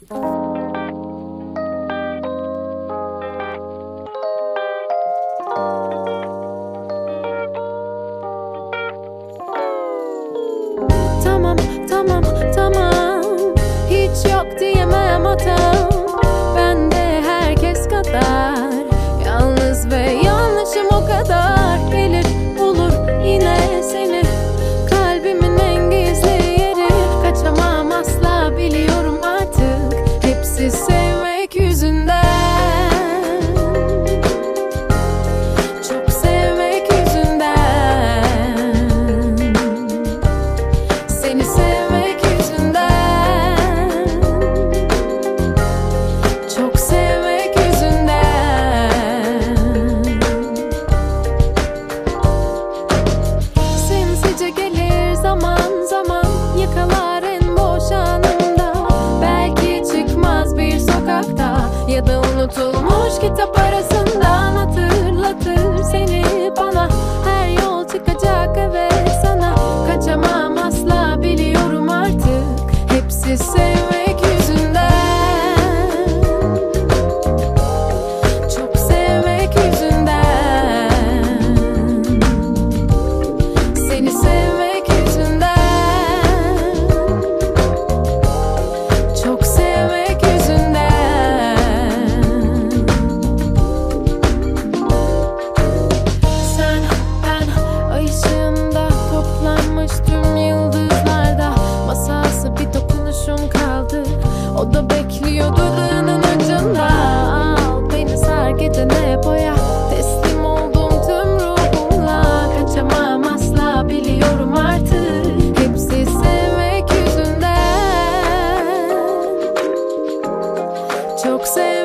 Tamam, tamam, tamam, hiç yok diyemem hatam. Ben de herkes kadar yalnız ve yanlışım o kadar. Gelir bulur yine seni, kalbimin en gizli yeri. Kaçamam asla, biliyorum artık, hepsi sevmek yüzünden. Çok sevmek yüzünden. Seni sevmek yüzünden. Çok sevmek yüzünden. Sinsice gelir zaman zaman, yakalar en boş anımda. Belki çıkmaz bir sokakta ya da unutulmuş kitap arasından hatırlatır seni bana. Her yol çıkacak evet sana. Kaçamam asla, biliyorum artık, hepsi sevmek yüzünden. Çok sevmek yüzünden. Seni sevmek yüzünden. Çok sevmek yüzünden. Sen, ben, ay ışığında toplanmış tüm yıldızlarda. Masası bir dokunuşun kaldı, o da bekliyor dudağının ucunda. Al beni, sar gecene boya, teslim oldum tüm ruhumla. Kaçamam asla, biliyorum artık, hepsi sevmek yüzünden. Çok sevmek